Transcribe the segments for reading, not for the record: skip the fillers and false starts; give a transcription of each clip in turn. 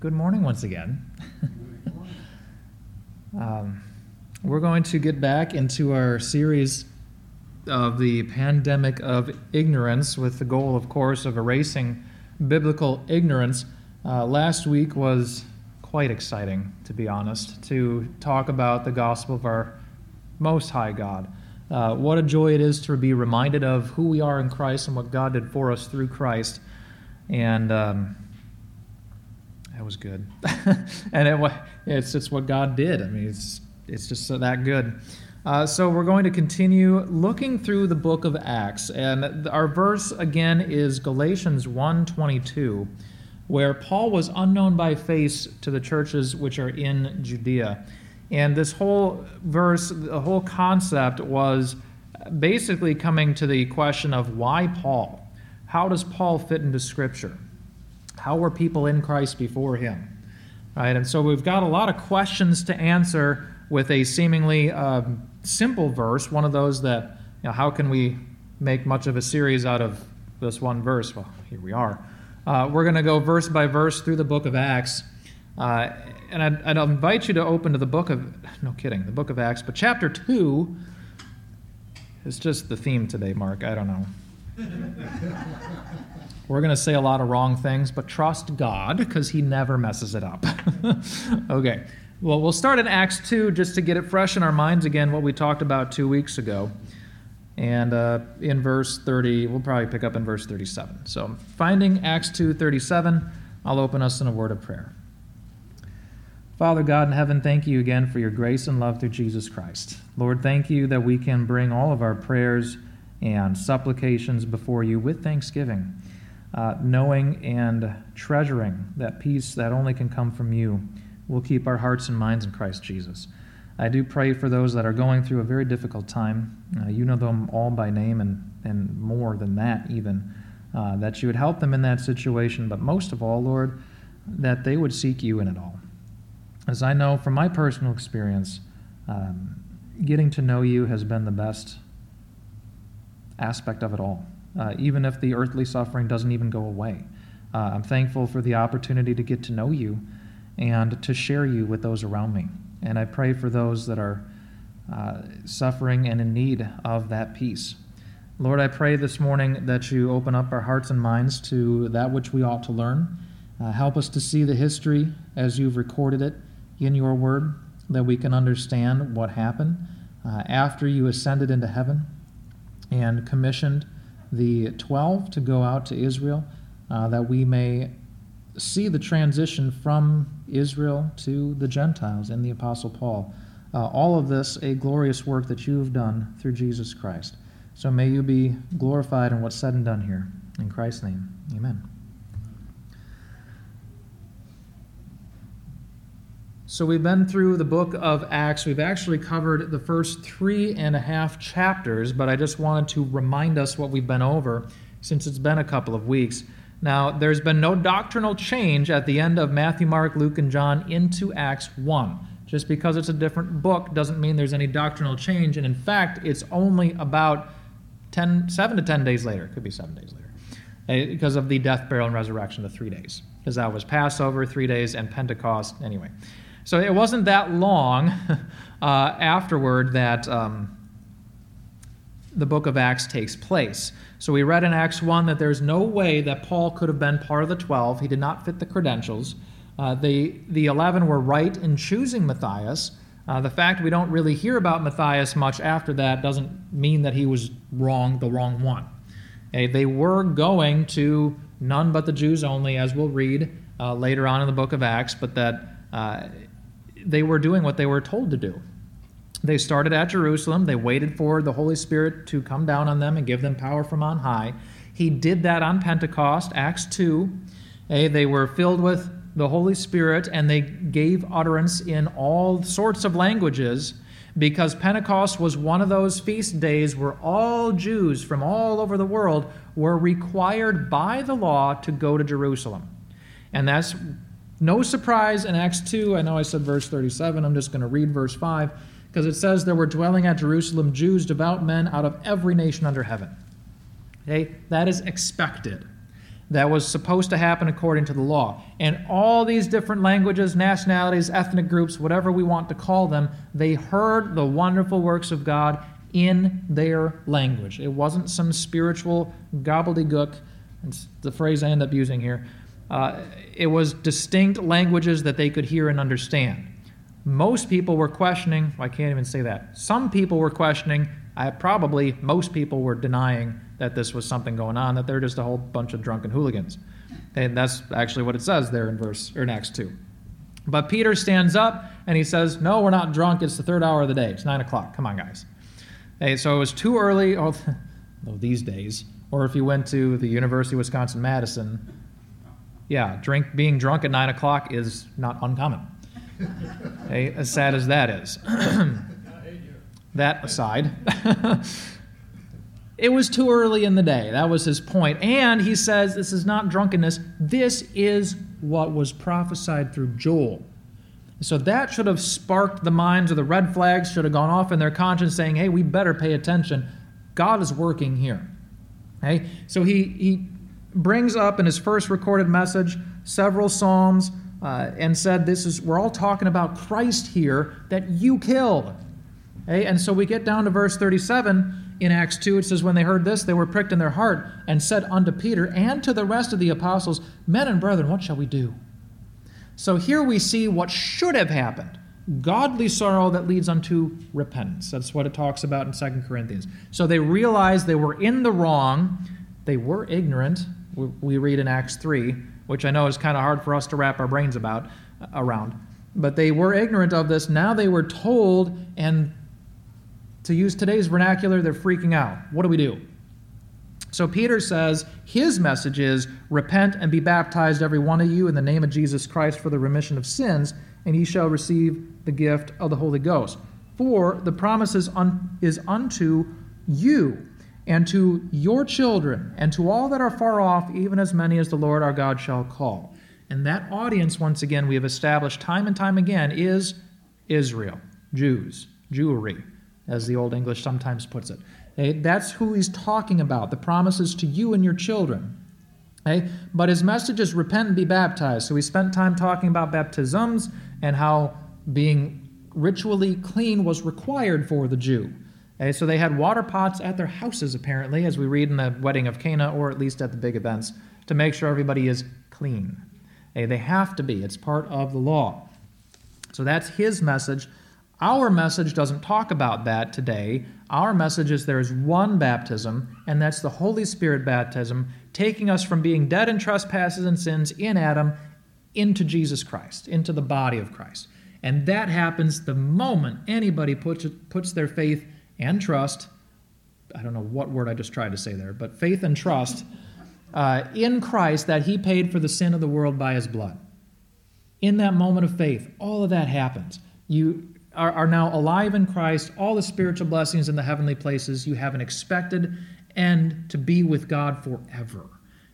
Good morning once again. We're going to get back into our series of the pandemic of ignorance with the goal, of course, of erasing biblical ignorance. Last week was quite exciting, to be honest, to talk about the gospel of our Most High God. What a joy it is to be reminded of who we are in Christ and what God did for us through Christ. And that was good. And it's what God did. I mean, it's just that good. So we're going to continue looking through the book of Acts. And our verse, again, is Galatians 1:22, where Paul was unknown by face to the churches which are in Judea. And this whole verse, the whole concept was basically coming to the question of why Paul? How does Paul fit into Scripture? How were people in Christ before him? Right? And so we've got a lot of questions to answer with a seemingly simple verse, one of those that, how can we make much of a series out of this one verse? Well, here we are. We're going to go verse by verse through the book of Acts. And I'd invite you to open to the book of Acts. But chapter 2 is just the theme today, Mark. I don't know. We're going to say a lot of wrong things, but trust God because he never messes it up. Okay. Well, we'll start in Acts 2 just to get it fresh in our minds again, what we talked about 2 weeks ago. And in verse 30, we'll probably pick up in verse 37. So finding Acts 2:37, I'll open us in a word of prayer. Father God in heaven, thank you again for your grace and love through Jesus Christ. Lord, thank you that we can bring all of our prayers and supplications before you with thanksgiving, knowing and treasuring that peace that only can come from you. We'll keep our hearts and minds in Christ Jesus. I do pray for those that are going through a very difficult time. You know them all by name and more than that even, that you would help them in that situation, but most of all, Lord, that they would seek you in it all. As I know from my personal experience, getting to know you has been the best aspect of it all, even if the earthly suffering doesn't even go away. I'm thankful for the opportunity to get to know you and to share you with those around me. And I pray for those that are suffering and in need of that peace. Lord, I pray this morning that you open up our hearts and minds to that which we ought to learn. Help us to see the history as you've recorded it in your word, that we can understand what happened after you ascended into heaven and commissioned the 12 to go out to Israel, that we may see the transition from Israel to the Gentiles in the Apostle Paul. All of this a glorious work that you have done through Jesus Christ. So may you be glorified in what's said and done here. In Christ's name, amen. So we've been through the book of Acts. We've actually covered the first 3.5 chapters, but I just wanted to remind us what we've been over since it's been a couple of weeks. Now, there's been no doctrinal change at the end of Matthew, Mark, Luke, and John into Acts 1. Just because it's a different book doesn't mean there's any doctrinal change, and in fact, it's only about 7 to 10 days later. It could be 7 days later, because of the death, burial, and resurrection, the 3 days. Because that was Passover, 3 days, and Pentecost, anyway. So it wasn't that long afterward that the book of Acts takes place. So we read in Acts 1 that there's no way that Paul could have been part of the 12. He did not fit the credentials. The 11 were right in choosing Matthias. The fact we don't really hear about Matthias much after that doesn't mean that he was wrong, the wrong one. They were going to none but the Jews only, as we'll read later on in the book of Acts, but that they were doing what they were told to do. They started at Jerusalem. They waited for the Holy Spirit to come down on them and give them power from on high. He did that on Pentecost, Acts 2. They were filled with the Holy Spirit, and they gave utterance in all sorts of languages, because Pentecost was one of those feast days where all Jews from all over the world were required by the law to go to Jerusalem. And that's no surprise in Acts 2. I know I said verse 37. I'm just going to read verse 5, because it says there were dwelling at Jerusalem Jews, devout men out of every nation under heaven. Okay? That is expected. that was supposed to happen according to the law. And all these different languages, nationalities, ethnic groups, whatever we want to call them, they heard the wonderful works of God in their language. It wasn't some spiritual gobbledygook. It's the phrase I end up using here. It was distinct languages that they could hear and understand. Most people were questioning, I can't even say that. Some people were questioning, most people were denying that this was something going on, that they're just a whole bunch of drunken hooligans. And that's actually what it says there in Acts 2. But Peter stands up and he says, no, we're not drunk. It's the third hour of the day. It's 9 o'clock. Come on, guys. Hey, so it was too early, these days, or if you went to the University of Wisconsin-Madison, being drunk at 9 o'clock is not uncommon. Okay, as sad as that is. That aside, it was too early in the day. That was his point. And he says this is not drunkenness. This is what was prophesied through Joel. So that should have sparked the minds, or the red flags should have gone off in their conscience saying, hey, we better pay attention. God is working here. Okay? So he brings up in his first recorded message several psalms and said, we're all talking about Christ here that you killed. Okay? And so we get down to verse 37 in Acts 2. It says, when they heard this, they were pricked in their heart and said unto Peter and to the rest of the apostles, men and brethren, what shall we do? So here we see what should have happened. Godly sorrow that leads unto repentance. That's what it talks about in 2 Corinthians. So they realized they were in the wrong. They were ignorant. We read in Acts 3, which I know is kind of hard for us to wrap our brains around. But they were ignorant of this. Now they were told, and to use today's vernacular, they're freaking out. What do we do? So Peter says his message is, repent and be baptized every one of you in the name of Jesus Christ for the remission of sins, and ye shall receive the gift of the Holy Ghost. For the promise is unto you and to your children and to all that are far off, even as many as the Lord our God shall call. And that audience, once again, we have established time and time again, is Israel, Jews, Jewry, as the Old English sometimes puts it. Okay? That's who he's talking about. The promises to you and your children. Okay? But his message is repent and be baptized. So we spent time talking about baptisms and how being ritually clean was required for the Jew. Okay? So they had water pots at their houses, apparently, as we read in the wedding of Cana, or at least at the big events, to make sure everybody is clean. Okay? They have to be. It's part of the law. So that's his message. Our message doesn't talk about that today. Our message is there is one baptism, and that's the Holy Spirit baptism, taking us from being dead in trespasses and sins in Adam into Jesus Christ, into the body of Christ. And that happens the moment anybody puts their faith and trust, I don't know what word I just tried to say there, but faith and trust in Christ, that he paid for the sin of the world by his blood. In that moment of faith, all of that happens. You are now alive in Christ, all the spiritual blessings in the heavenly places. You have an expected end to be with God forever.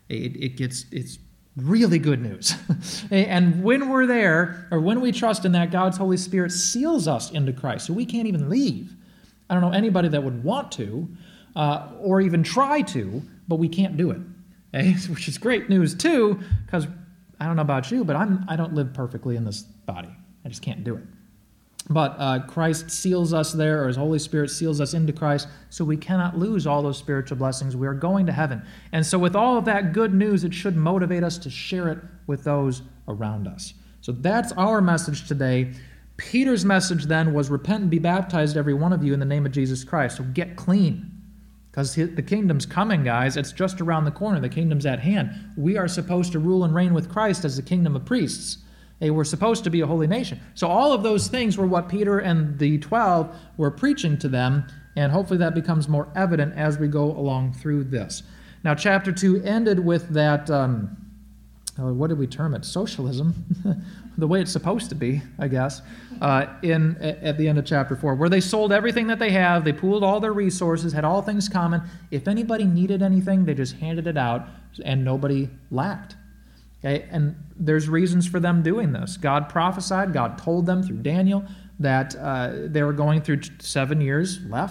It's really good news. And when we're there, or when we trust in that, God's Holy Spirit seals us into Christ, so we can't even leave. I don't know anybody that would want to, or even try to, but we can't do it. Okay? Which is great news too, because I don't know about you, but I don't live perfectly in this body. I just can't do it. But Christ seals us there, or his Holy Spirit seals us into Christ, so we cannot lose all those spiritual blessings. We are going to heaven. And so with all of that good news, it should motivate us to share it with those around us. So that's our message today. Peter's message then was, repent and be baptized, every one of you, in the name of Jesus Christ. So get clean, because the kingdom's coming, guys. It's just around the corner. The kingdom's at hand. We are supposed to rule and reign with Christ as the kingdom of priests. They were supposed to be a holy nation. So all of those things were what Peter and the 12 were preaching to them, and hopefully that becomes more evident as we go along through this. Now, chapter 2 ended with that, what did we term it? Socialism, the way it's supposed to be, I guess, at the end of chapter 4, where they sold everything that they have, they pooled all their resources, had all things common. If anybody needed anything, they just handed it out, and nobody lacked. Okay, and there's reasons for them doing this. God prophesied, God told them through Daniel that they were going through 7 years left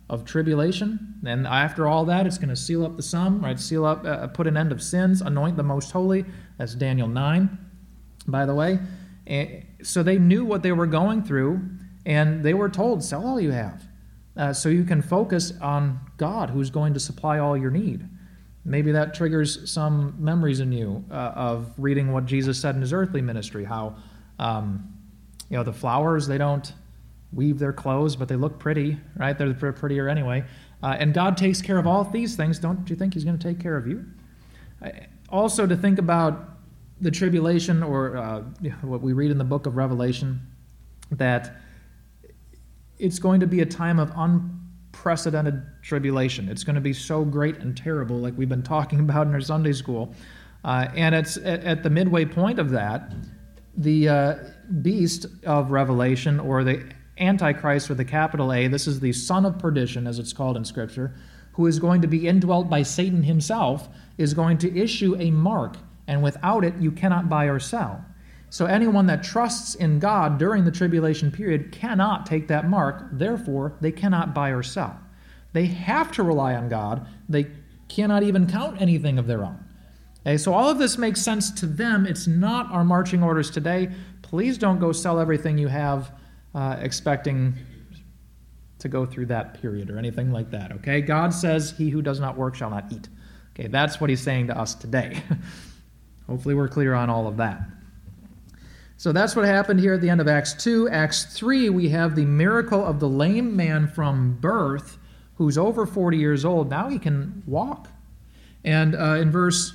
of tribulation. And after all that, it's going to seal up the sum, right? Seal up, put an end of sins, anoint the most holy. That's Daniel 9, by the way. And so they knew what they were going through, and they were told, sell all you have, so you can focus on God, who's going to supply all your need. Maybe that triggers some memories in you of reading what Jesus said in his earthly ministry, how the flowers, they don't weave their clothes, but they look pretty, right? They're prettier anyway. And God takes care of all these things. Don't you think he's going to take care of you? Also, to think about the tribulation, or what we read in the book of Revelation, that it's going to be a time of unprecedented tribulation. It's going to be so great and terrible, like we've been talking about in our Sunday school. And it's at the midway point of that, the beast of Revelation, or the Antichrist with a capital A, this is the son of perdition, as it's called in Scripture, who is going to be indwelt by Satan himself, is going to issue a mark, and without it you cannot buy or sell. So anyone that trusts in God during the tribulation period cannot take that mark, therefore they cannot buy or sell. They have to rely on God. They cannot even count anything of their own. Okay, so all of this makes sense to them. It's not our marching orders today. Please don't go sell everything you have expecting to go through that period or anything like that, okay? God says, he who does not work shall not eat. Okay, that's what he's saying to us today. Hopefully we're clear on all of that. So that's what happened here at the end of Acts 2. Acts 3, we have the miracle of the lame man from birth who's over 40 years old. Now he can walk. And in verse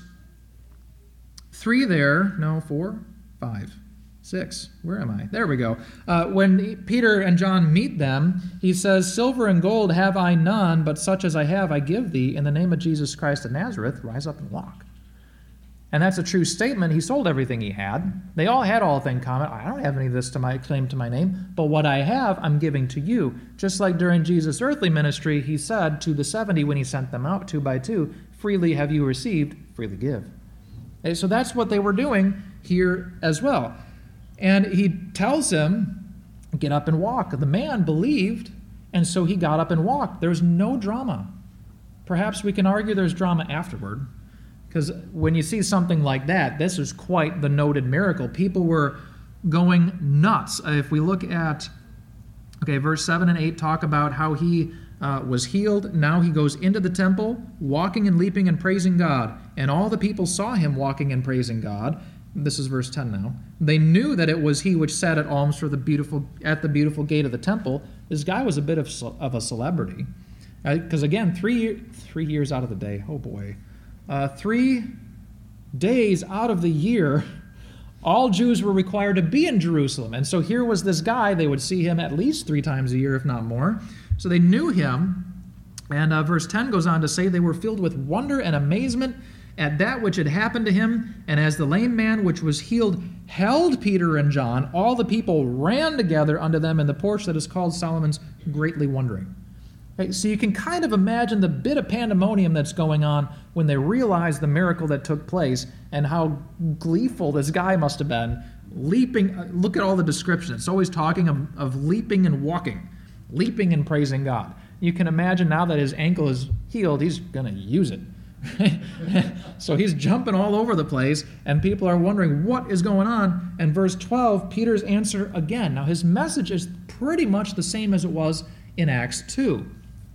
3 there, no, 4, 5, 6, where am I? There we go. When Peter and John meet them, he says, silver and gold have I none, but such as I have I give thee. In the name of Jesus Christ of Nazareth, rise up and walk. And that's a true statement. He sold everything he had. They all had all things in common. I don't have any of this to my claim to my name, but what I have, I'm giving to you. Just like during Jesus' earthly ministry, he said to the 70 when he sent them out 2 by 2, freely have you received, freely give. Okay, so that's what they were doing here as well. And he tells him, get up and walk. The man believed, and so he got up and walked. There's no drama. Perhaps we can argue there's drama afterward, because when you see something like that, this is quite the noted miracle. People were going nuts. If we look at, verse 7 and 8 talk about how he was healed. Now he goes into the temple, walking and leaping and praising God. And all the people saw him walking and praising God. This is verse 10 now. They knew that it was he which sat at alms at the beautiful gate of the temple. This guy was a bit of a celebrity. Because again, 3 years out of the day, oh boy. 3 days out of the year, all Jews were required to be in Jerusalem. And so here was this guy. They would see him at least 3 times a year, if not more. So they knew him. And verse 10 goes on to say, they were filled with wonder and amazement at that which had happened to him. And as the lame man which was healed held Peter and John, all the people ran together unto them in the porch that is called Solomon's, greatly wondering. Okay, so you can kind of imagine the bit of pandemonium that's going on when they realize the miracle that took place and how gleeful this guy must have been, leaping. Look at all the descriptions. It's always talking of leaping and walking, leaping and praising God. You can imagine now that his ankle is healed, he's going to use it. So he's jumping all over the place, and people are wondering what is going on. And verse 12, Peter's answer again. Now his message is pretty much the same as it was in Acts 2.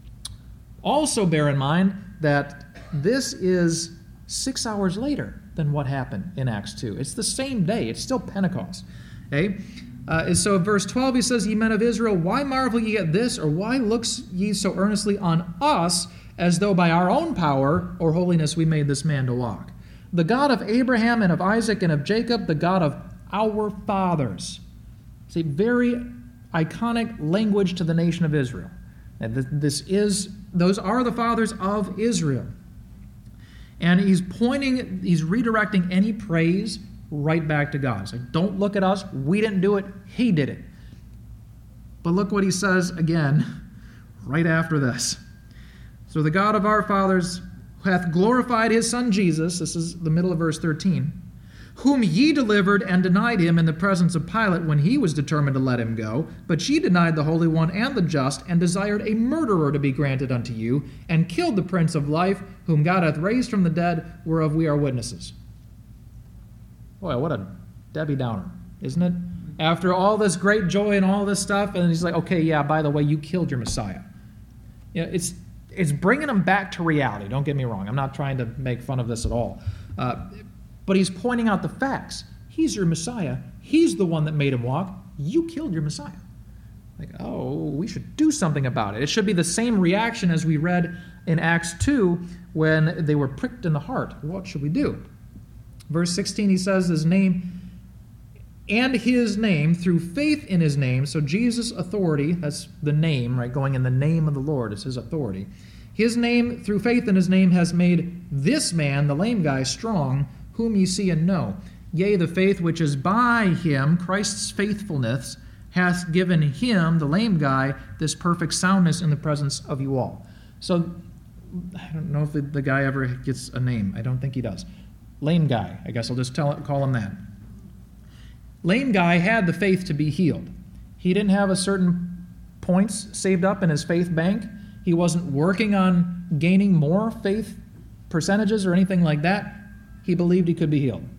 Also bear in mind that this is 6 hours later than what happened in Acts 2. It's the same day. It's still Pentecost. Okay? So verse 12, he says, ye men of Israel, why marvel ye at this, or why looks ye so earnestly on us, as though by our own power or holiness we made this man to walk? The God of Abraham and of Isaac and of Jacob, the God of our fathers. It's a very iconic language to the nation of Israel. And those are the fathers of Israel. And he's redirecting any praise right back to God. It's like, don't look at us. We didn't do it. He did it. But look what he says again right after this. So the God of our fathers hath glorified his son Jesus, this is the middle of verse 13, whom ye delivered and denied him in the presence of Pilate when he was determined to let him go. But ye denied the Holy One and the just, and desired a murderer to be granted unto you, and killed the Prince of Life, whom God hath raised from the dead, whereof we are witnesses. Boy, what a Debbie Downer, isn't it? After all this great joy and all this stuff, and he's like, okay, yeah, by the way, you killed your Messiah. You know, it's bringing him back to reality. Don't get me wrong. I'm not trying to make fun of this at all. But he's pointing out the facts. He's your Messiah. He's the one that made him walk. You killed your Messiah. Like, oh, we should do something about it. It should be the same reaction as we read in Acts 2 when they were pricked in the heart. What should we do? Verse 16, he says his name and his name through faith in his name. So Jesus' authority, that's the name, right? Going in the name of the Lord is his authority. His name, through faith in his name, has made this man, the lame guy, strong, whom ye see and know. Yea, the faith which is by him, Christ's faithfulness, hath given him, the lame guy, this perfect soundness in the presence of you all. So, I don't know if the guy ever gets a name. I don't think he does. Lame guy. I guess I'll just call him that. Lame guy had the faith to be healed. He didn't have a certain points saved up in his faith bank. He wasn't working on gaining more faith percentages or anything like that. He believed he could be healed.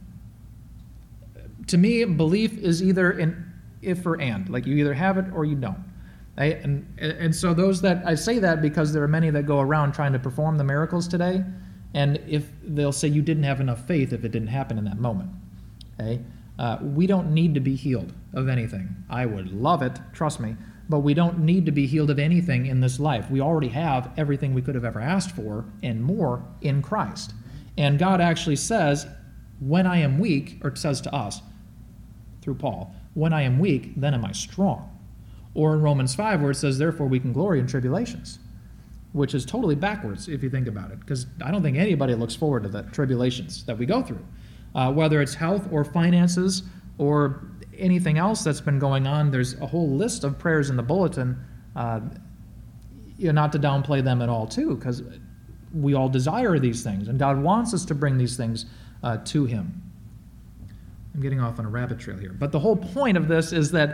To me, belief is either an if or and. Like you either have it or you don't. And so those that, I say that because there are many that go around trying to perform the miracles today, and if they'll say you didn't have enough faith if it didn't happen in that moment. Okay? We don't need to be healed of anything. I would love it, trust me, but we don't need to be healed of anything in this life. We already have everything we could have ever asked for and more in Christ. And God actually says, when I am weak, or says to us, through Paul, when I am weak, then am I strong. Or in Romans 5, where it says, therefore we can glory in tribulations, which is totally backwards if you think about it, because I don't think anybody looks forward to the tribulations that we go through, whether it's health or finances or anything else that's been going on. There's a whole list of prayers in the bulletin, not to downplay them at all, too, because we all desire these things, and God wants us to bring these things to Him. I'm getting off on a rabbit trail here. But the whole point of this is that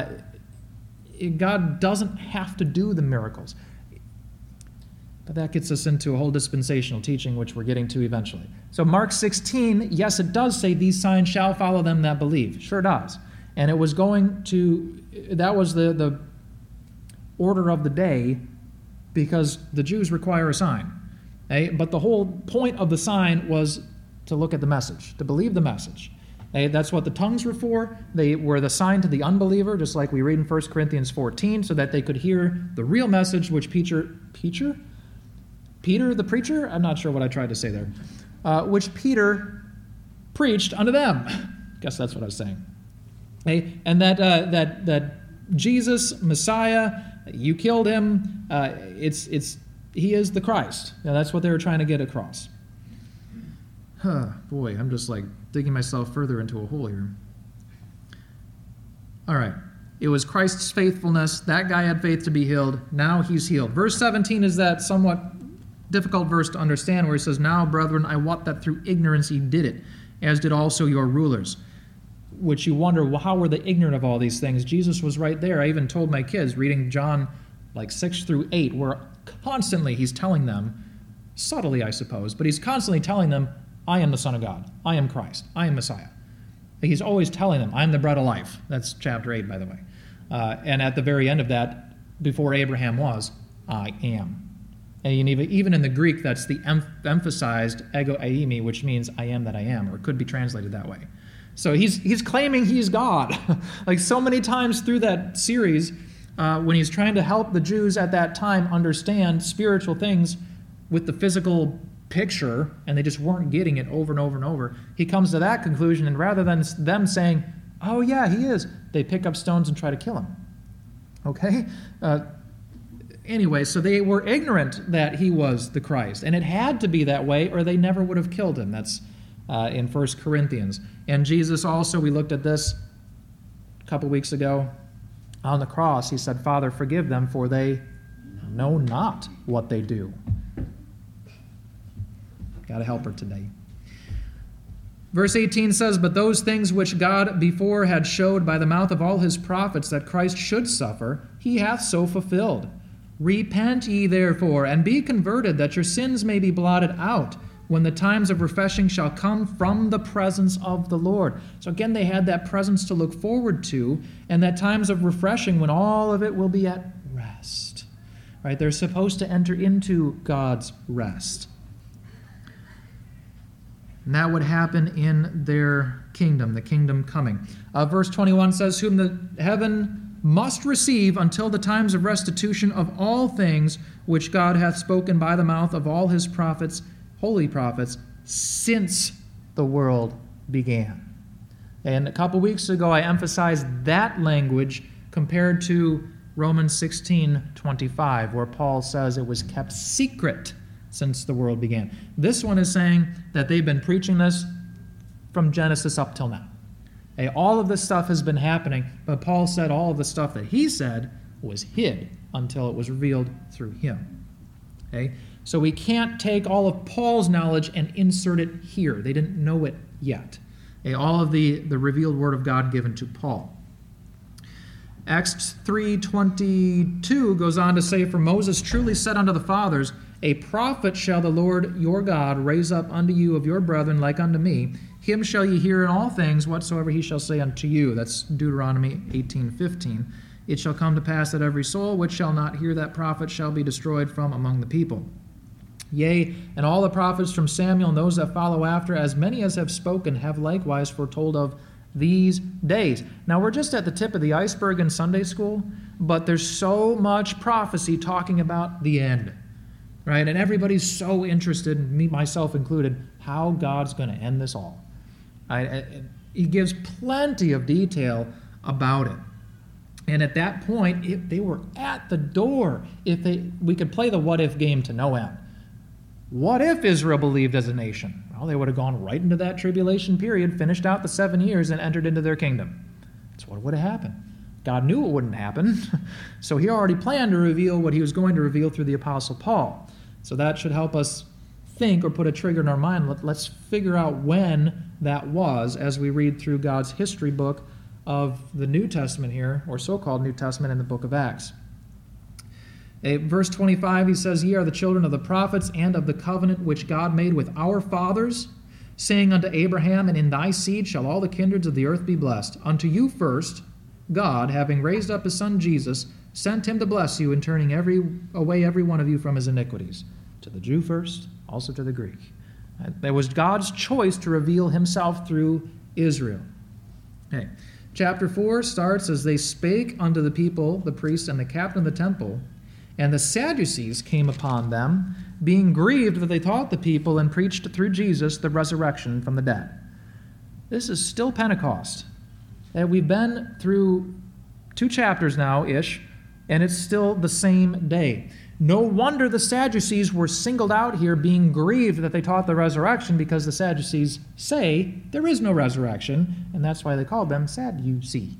God doesn't have to do the miracles. But that gets us into a whole dispensational teaching, which we're getting to eventually. So Mark 16, yes, it does say, these signs shall follow them that believe. Sure does. And it was going to, that was the order of the day, because the Jews require a sign. Okay? But the whole point of the sign was to look at the message, to believe the message. Okay? That's what the tongues were for. They were the sign to the unbeliever, just like we read in 1 Corinthians 14, so that they could hear the real message, which Peter the preacher? I'm not sure what I tried to say there. Which Peter preached unto them. Guess that's what I was saying. Okay? And that Jesus, Messiah, you killed him. He is the Christ. Now, that's what they were trying to get across. Boy, I'm just like digging myself further into a hole here. All right. It was Christ's faithfulness. That guy had faith to be healed. Now he's healed. Verse 17 is that somewhat difficult verse to understand, where he says, now, brethren, I wot that through ignorance ye did it, as did also your rulers. Which you wonder, well, how were they ignorant of all these things? Jesus was right there. I even told my kids, reading John 6 through 8, where constantly he's telling them, subtly I suppose, but he's constantly telling them, I am the Son of God. I am Christ. I am Messiah. He's always telling them, I am the bread of life. That's chapter 8, by the way. And at the very end of that, before Abraham was, I am. And even in the Greek, that's the emphasized ego eimi, which means I am that I am, or it could be translated that way. So he's claiming he's God. Like so many times through that series, when he's trying to help the Jews at that time understand spiritual things with the physical picture, and they just weren't getting it over and over and over, he comes to that conclusion, and rather than them saying, oh yeah, he is, they pick up stones and try to kill him. Okay? Anyway, so they were ignorant that he was the Christ, and it had to be that way, or they never would have killed him. That's in 1 Corinthians. And Jesus also, we looked at this a couple weeks ago, on the cross, he said, Father, forgive them, for they know not what they do. Got a helper today. Verse 18 says, "But those things which God before had showed by the mouth of all his prophets that Christ should suffer, he hath so fulfilled. Repent ye therefore, and be converted, that your sins may be blotted out, when the times of refreshing shall come from the presence of the Lord." So again, they had that presence to look forward to, and that times of refreshing when all of it will be at rest. Right? They're supposed to enter into God's rest. And that would happen in their kingdom, the kingdom coming. Verse 21 says, "Whom the heaven must receive until the times of restitution of all things which God hath spoken by the mouth of all his prophets, holy prophets, since the world began." And a couple weeks ago, I emphasized that language compared to Romans 16:25, where Paul says it was kept secret since the world began. This one is saying that they've been preaching this from Genesis up till now. All of this stuff has been happening, but Paul said all of the stuff that he said was hid until it was revealed through him. So we can't take all of Paul's knowledge and insert it here. They didn't know it yet. All of the revealed word of God given to Paul. Acts 3:22 goes on to say, "For Moses truly said unto the fathers, A prophet shall the Lord your God raise up unto you of your brethren like unto me. Him shall ye hear in all things whatsoever he shall say unto you." That's Deuteronomy 18:15. "It shall come to pass that every soul which shall not hear that prophet shall be destroyed from among the people. Yea, and all the prophets from Samuel and those that follow after, as many as have spoken, have likewise foretold of these days." Now, we're just at the tip of the iceberg in Sunday school, but there's so much prophecy talking about the end, right? And everybody's so interested, me, myself included, how God's going to end this all. He gives plenty of detail about it. And at that point, they were at the door. We could play the what-if game to no end. What if Israel believed as a nation? Well, they would have gone right into that tribulation period, finished out the 7 years, and entered into their kingdom. That's what would have happened. God knew it wouldn't happen, so he already planned to reveal what he was going to reveal through the Apostle Paul. So that should help us think or put a trigger in our mind. Let's figure out when that was as we read through God's history book of the New Testament here, or so-called New Testament in the book of Acts. Verse 25, he says, "Ye are the children of the prophets and of the covenant which God made with our fathers, saying unto Abraham, And in thy seed shall all the kindreds of the earth be blessed. Unto you first, God, having raised up his Son Jesus, sent him to bless you in turning away every one of you from his iniquities. To the Jew first, also to the Greek." It was God's choice to reveal himself through Israel. Chapter 4 starts, "As they spake unto the people, the priests and the captain of the temple, and the Sadducees came upon them, being grieved that they taught the people and preached through Jesus the resurrection from the dead." This is still Pentecost. We've been through 2 chapters now-ish, and it's still the same day. No wonder the Sadducees were singled out here, being grieved that they taught the resurrection, because the Sadducees say there is no resurrection, and that's why they called them Sadducee.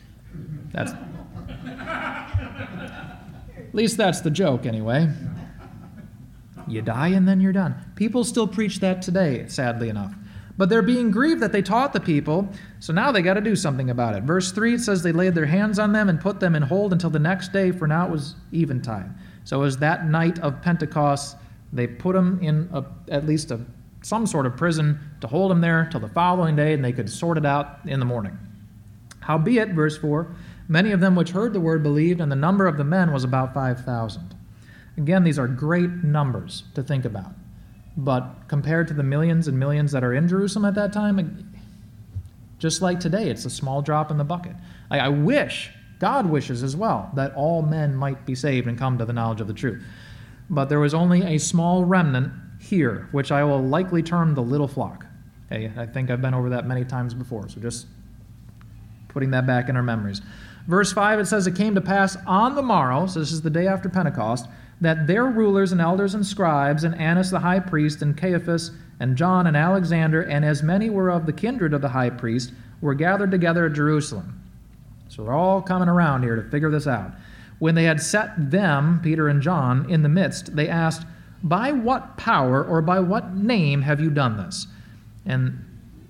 At least that's the joke, anyway. You die and then you're done. People still preach that today, sadly enough. But they're being grieved that they taught the people, so now they got to do something about it. Verse 3, it says, "They laid their hands on them and put them in hold until the next day, for now it was eventide." So it was that night of Pentecost, they put them in at least some sort of prison to hold them there till the following day, and they could sort it out in the morning. "Howbeit," verse 4, "many of them which heard the word believed, and the number of the men was about 5,000. Again, these are great numbers to think about. But compared to the millions and millions that are in Jerusalem at that time, just like today, it's a small drop in the bucket. I wish, God wishes as well, that all men might be saved and come to the knowledge of the truth. But there was only a small remnant here, which I will likely term the little flock. I think I've been over that many times before, so just putting that back in our memories. Verse 5, it says, "It came to pass on the morrow," so this is the day after Pentecost, "that their rulers and elders and scribes, and Annas the high priest, and Caiaphas, and John, and Alexander, and as many were of the kindred of the high priest, were gathered together at Jerusalem." So they're all coming around here to figure this out. "When they had set them," Peter and John, "in the midst, they asked, By what power or by what name have you done this?" And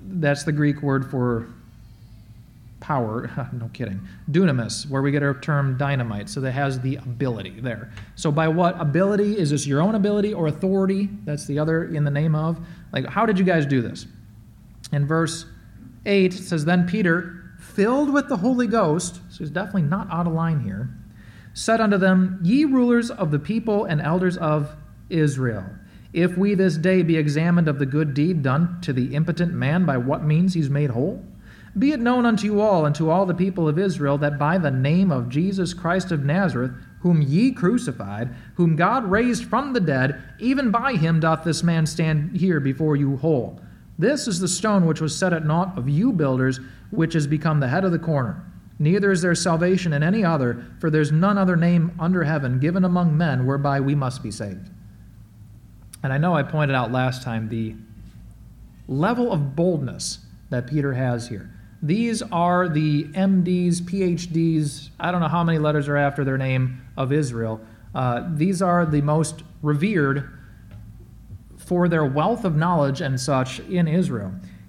That's the Greek word for power. No kidding. Dunamis, where we get our term dynamite. So that has the ability there. So by what ability? Is this your own ability or authority? That's the other in the name of. Like, how did you guys do this? In verse 8, it says, Then Peter, filled with the Holy Ghost, so he's definitely not out of line here, said unto them, Ye rulers of the people and elders of Israel, if we this day be examined of the good deed done to the impotent man, by what means he's made whole, be it known unto you all and to all the people of Israel that by the name of Jesus Christ of Nazareth, whom ye crucified, whom God raised from the dead, even by him doth this man stand here before you whole. This is the stone which was set at naught of you builders, which is become the head of the corner. Neither is there salvation in any other, for there's none other name under heaven given among men whereby we must be saved. And I know I pointed out last time the level of boldness that Peter has here. These are the MDs, PhDs, I don't know how many letters are after their name, of Israel. These are the most revered for their wealth of knowledge and such in Israel.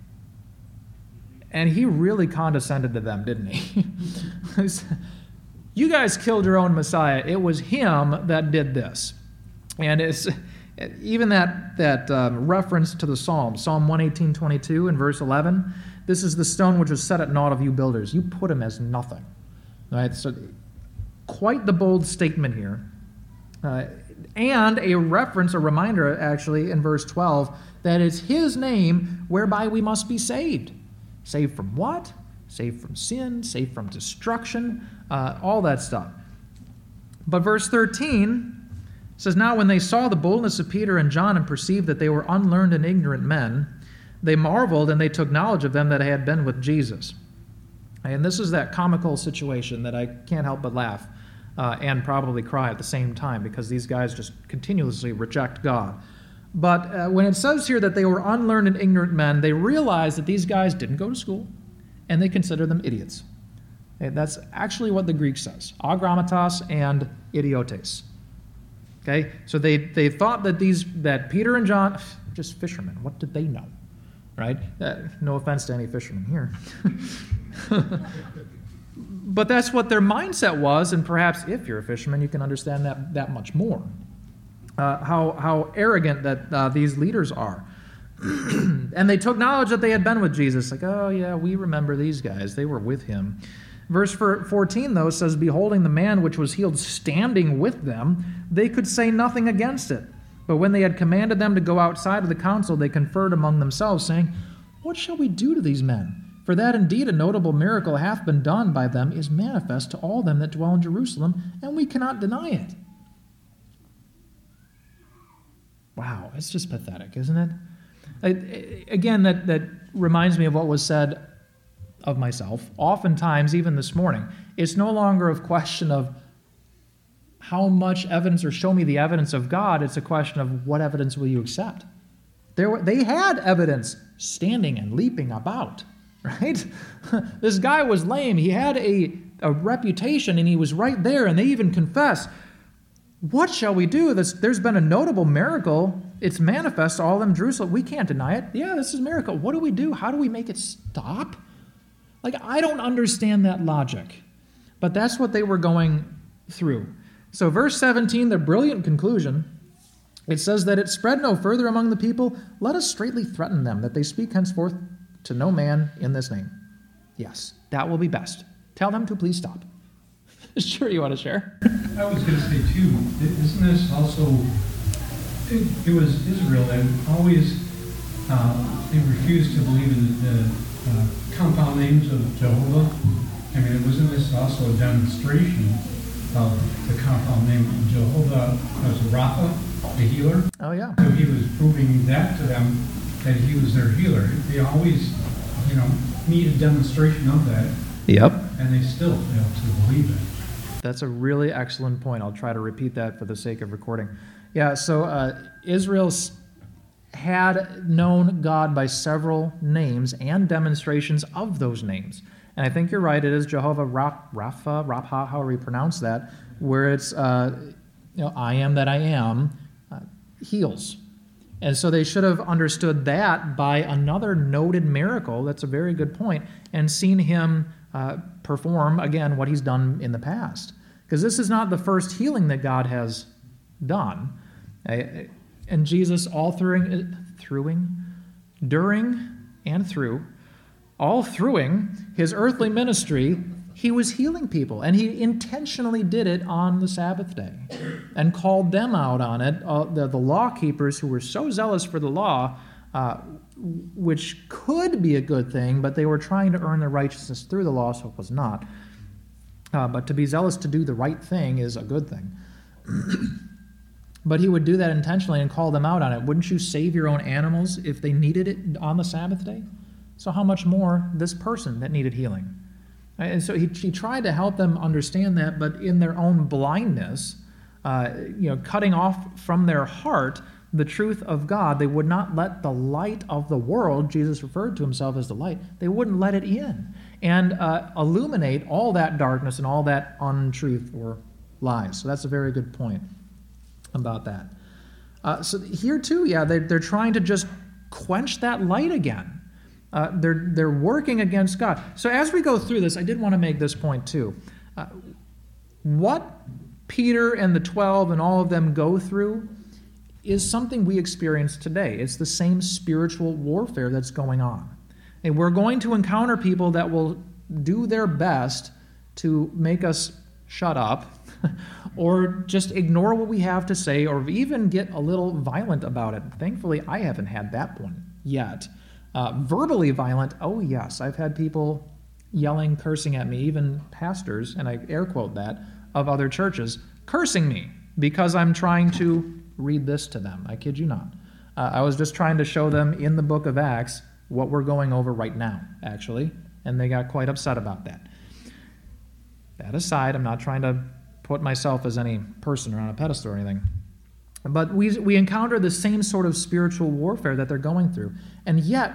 And he really condescended to them, didn't he? You guys killed your own Messiah. It was him that did this. And it's even that reference to the Psalm, Psalm 118:22 in verse 11, this is the stone which was set at naught of you builders. You put him as nothing. Right? So quite the bold statement here. And a reference, a reminder actually in verse 12, that it's his name whereby we must be saved. Saved from what? Saved from sin, saved from destruction, all that stuff. But verse 13 says, Now when they saw the boldness of Peter and John and perceived that they were unlearned and ignorant men, they marveled and they took knowledge of them that had been with Jesus. And this is that comical situation that I can't help but laugh and probably cry at the same time, because these guys just continuously reject God. But when it says here that they were unlearned and ignorant men, they realized that these guys didn't go to school, and they consider them idiots. And that's actually what the Greek says, agrammatos and idiotes. Okay, so they thought that Peter and John, just fishermen, what did they know, right? No offense to any fishermen here. But that's what their mindset was, and perhaps if you're a fisherman, you can understand that much more. How arrogant that these leaders are. And they took knowledge that they had been with Jesus. Like, oh yeah, we remember these guys. They were with him. Verse 14, though, says, Beholding the man which was healed standing with them, they could say nothing against it. But when they had commanded them to go outside of the council, they conferred among themselves, saying, What shall we do to these men? For that indeed a notable miracle hath been done by them is manifest to all them that dwell in Jerusalem, and we cannot deny it. Wow, it's just pathetic, isn't it? Again, that reminds me of what was said of myself. Oftentimes, even this morning, it's no longer a question of how much evidence or show me the evidence of God. It's a question of what evidence will you accept. They had evidence standing and leaping about, right? This guy was lame. He had a reputation, and he was right there, and they even confess. What shall we do? There's been a notable miracle. It's manifest to all of them in Jerusalem. We can't deny it. Yeah, this is a miracle. What do we do? How do we make it stop? Like, I don't understand that logic. But that's what they were going through. So verse 17, the brilliant conclusion, it says that it spread no further among the people. Let us straitly threaten them, that they speak henceforth to no man in this name. Yes, that will be best. Tell them to please stop. Sure, you want to share? I was going to say, too, isn't this also, it was Israel that always, they refused to believe in the compound names of Jehovah. I mean, wasn't this also a demonstration of the compound name of Jehovah as Rapha, the healer? Oh, yeah. So he was proving that to them, that he was their healer. They always, need a demonstration of that. Yep. And they still fail to believe it. That's a really excellent point. I'll try to repeat that for the sake of recording. Yeah, so Israel had known God by several names and demonstrations of those names. And I think you're right, it is Jehovah Rapha, however you pronounce that, where it's, I am that I am, heals. And so they should have understood that by another noted miracle, that's a very good point, and seen him perform, again, what he's done in the past. Because this is not the first healing that God has done. And Jesus, all throughing his earthly ministry, he was healing people, and he intentionally did it on the Sabbath day and called them out on it, the law keepers who were so zealous for the law, which could be a good thing, but they were trying to earn their righteousness through the law, so it was not. But to be zealous to do the right thing is a good thing. But he would do that intentionally and call them out on it. Wouldn't you save your own animals if they needed it on the Sabbath day? So how much more this person that needed healing? And so he tried to help them understand that, but in their own blindness, cutting off from their heart the truth of God, they would not let the light of the world, Jesus referred to himself as the light, they wouldn't let it in and illuminate all that darkness and all that untruth or lies. So that's a very good point about that. So here too, they're trying to just quench that light again. They're working against God. So as we go through this, I did want to make this point too. What Peter and the 12 and all of them go through is something we experience today. It's the same spiritual warfare that's going on. And we're going to encounter people that will do their best to make us shut up or just ignore what we have to say or even get a little violent about it. Thankfully, I haven't had that one yet. Verbally violent, oh yes, I've had people yelling, cursing at me, even pastors, and I air quote that, of other churches, cursing me because I'm trying to read this to them. I kid you not. I was just trying to show them in the book of Acts what we're going over right now, actually, and they got quite upset about that. That aside, I'm not trying to put myself as any person or on a pedestal or anything. But we encounter the same sort of spiritual warfare that they're going through. And yet,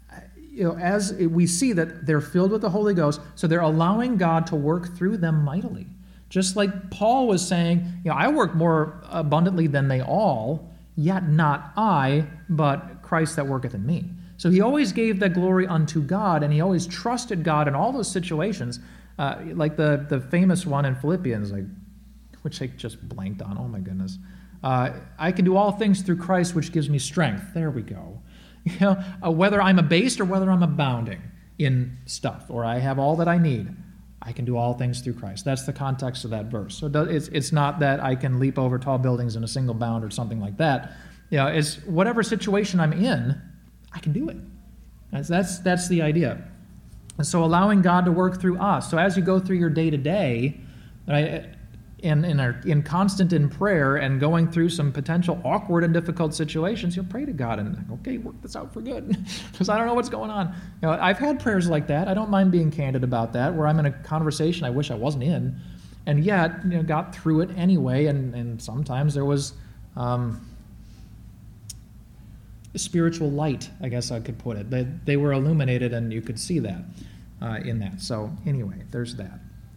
as we see that they're filled with the Holy Ghost, so they're allowing God to work through them mightily. Just like Paul was saying, I work more abundantly than they all, yet not I, but Christ that worketh in me. So he always gave the glory unto God, and he always trusted God in all those situations, like the famous one in Philippians, which I just blanked on. Oh my goodness. I can do all things through Christ, which gives me strength. There we go. Whether I'm abased or whether I'm abounding in stuff, or I have all that I need, I can do all things through Christ. That's the context of that verse. So it's not that I can leap over tall buildings in a single bound or something like that. It's whatever situation I'm in, I can do it. That's the idea. And so allowing God to work through us. So as you go through your day-to-day, right, in constant in prayer and going through some potential awkward and difficult situations, you'll pray to God and, okay, work this out for good, because I don't know what's going on. I've had prayers like that. I don't mind being candid about that, where I'm in a conversation I wish I wasn't in, and yet got through it anyway. And sometimes there was spiritual light, I guess I could put it. They were illuminated, and you could see that in that. So anyway, there's that.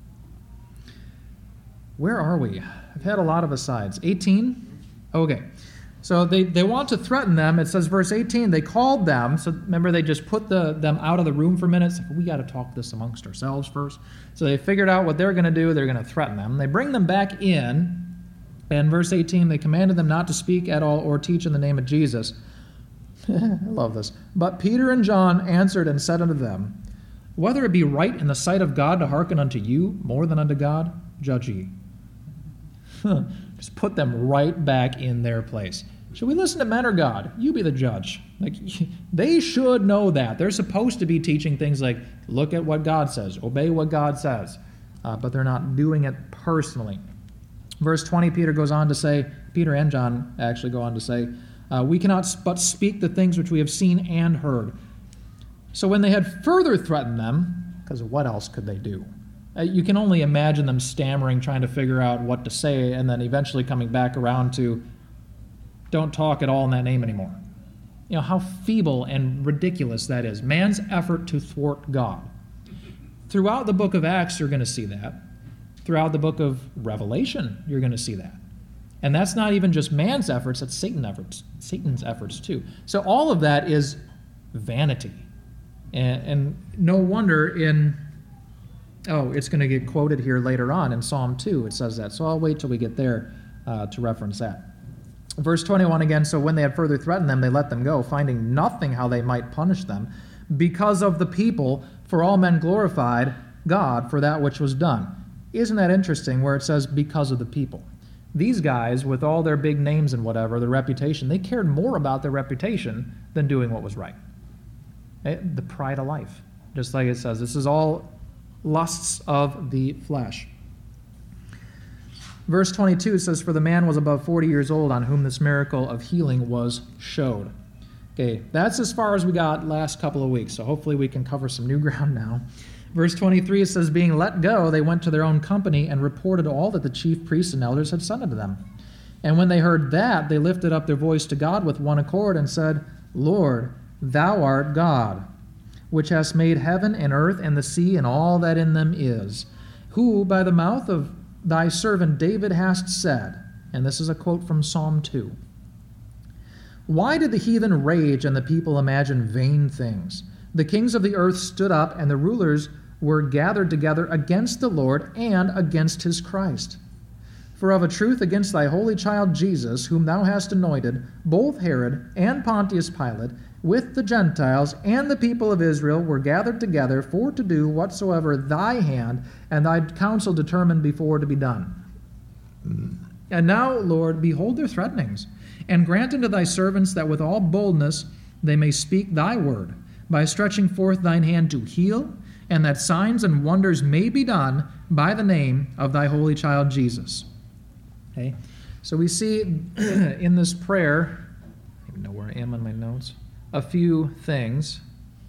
Where are we? I've had a lot of asides. 18? Okay. So they want to threaten them. It says, verse 18, they called them. So remember, they just put them out of the room for a minute. We got to talk this amongst ourselves first. So they figured out what they're going to do. They're going to threaten them. They bring them back in. And verse 18, they commanded them not to speak at all or teach in the name of Jesus. I love this. But Peter and John answered and said unto them, whether it be right in the sight of God to hearken unto you more than unto God, judge ye. Just put them right back in their place. Should we listen to men or God? You be the judge. They should know that. They're supposed to be teaching things like, look at what God says, obey what God says. But they're not doing it personally. Verse 20, Peter and John actually go on to say, we cannot but speak the things which we have seen and heard. So when they had further threatened them, because what else could they do? You can only imagine them stammering, trying to figure out what to say, and then eventually coming back around to, don't talk at all in that name anymore. How feeble and ridiculous that is. Man's effort to thwart God. Throughout the book of Acts, you're going to see that. Throughout the book of Revelation, you're going to see that. And that's not even just man's efforts, that's Satan's efforts too. So all of that is vanity. And no wonder it's going to get quoted here later on in Psalm 2. It says that. So I'll wait till we get there to reference that. Verse 21 again, so when they had further threatened them, they let them go, finding nothing how they might punish them, because of the people, for all men glorified God for that which was done. Isn't that interesting where it says because of the people? These guys, with all their big names and whatever, their reputation, they cared more about their reputation than doing what was right. The pride of life. Just like it says, this is all lusts of the flesh. Verse 22 says, for the man was above 40 years old on whom this miracle of healing was showed. Okay, that's as far as we got last couple of weeks, so hopefully we can cover some new ground now. Verse 23, it says, being let go, they went to their own company and reported all that the chief priests and elders had said unto them. And when they heard that, they lifted up their voice to God with one accord and said, Lord, thou art God, which hast made heaven and earth and the sea and all that in them is, who by the mouth of thy servant David hast said, and this is a quote from Psalm 2, why did the heathen rage and the people imagine vain things? The kings of the earth stood up, and the rulers were gathered together against the Lord and against his Christ. For of a truth against thy holy child Jesus, whom thou hast anointed, both Herod and Pontius Pilate, with the Gentiles and the people of Israel, were gathered together for to do whatsoever thy hand and thy counsel determined before to be done. And now, Lord, behold their threatenings, and grant unto thy servants that with all boldness they may speak thy word, by stretching forth thine hand to heal, and that signs and wonders may be done by the name of thy holy child Jesus. Okay, so we see in this prayer, I don't even know where I am on my notes, a few things.